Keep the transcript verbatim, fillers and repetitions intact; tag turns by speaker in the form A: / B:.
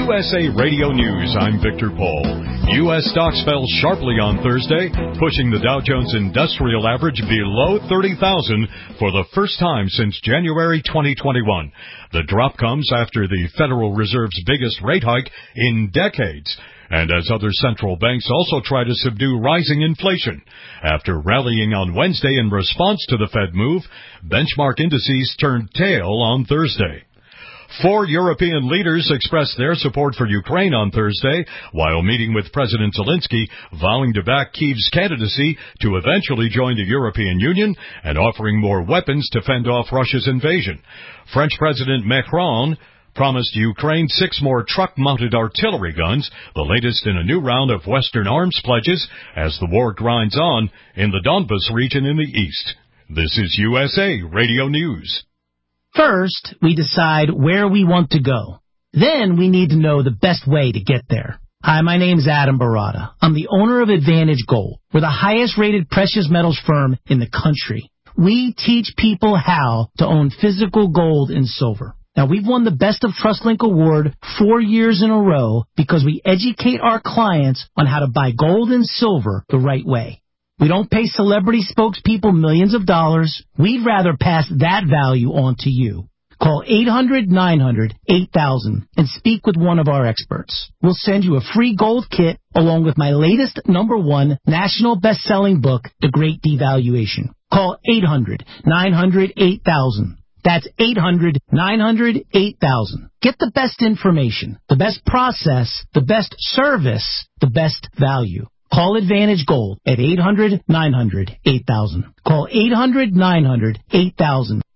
A: U S A Radio News, I'm Victor Paul. U S stocks fell sharply on Thursday, pushing the Dow Jones Industrial Average below thirty thousand for the first time since January twenty twenty-one. The drop comes after the Federal Reserve's biggest rate hike in decades, and as other central banks also try to subdue rising inflation. After rallying on Wednesday in response to the Fed move, benchmark indices turned tail on Thursday. Four European leaders expressed their support for Ukraine on Thursday while meeting with President Zelensky, vowing to back Kyiv's candidacy to eventually join the European Union and offering more weapons to fend off Russia's invasion. French President Macron promised Ukraine six more truck-mounted artillery guns, the latest in a new round of Western arms pledges as the war grinds on in the Donbas region in the east. This is U S A Radio News.
B: First, we decide where we want to go. Then we need to know the best way to get there. Hi, my name is Adam Barada. I'm the owner of Advantage Gold. We're the highest-rated precious metals firm in the country. We teach people how to own physical gold and silver. Now, we've won the Best of TrustLink Award four years in a row because we educate our clients on how to buy gold and silver the right way. We don't pay celebrity spokespeople millions of dollars. We'd rather pass that value on to you. Call eight hundred nine hundred eight thousand and speak with one of our experts. We'll send you a free gold kit along with my latest number one national best-selling book, The Great Devaluation. Call eight hundred nine hundred eight thousand. That's eight hundred nine hundred eight thousand. Get the best information, the best process, the best service, the best value. Call Advantage Gold at eight hundred nine hundred eight thousand. Call eight hundred nine hundred eight thousand.